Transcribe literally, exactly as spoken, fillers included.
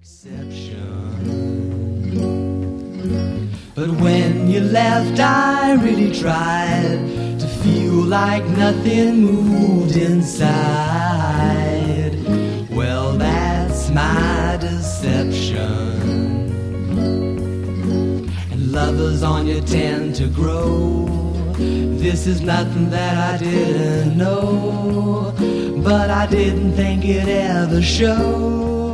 But when you left, I really tried to feel like nothing moved inside. Well, that's my deception. And lovers on you tend to grow. This is nothing that I didn't know, but I didn't think it ever showed.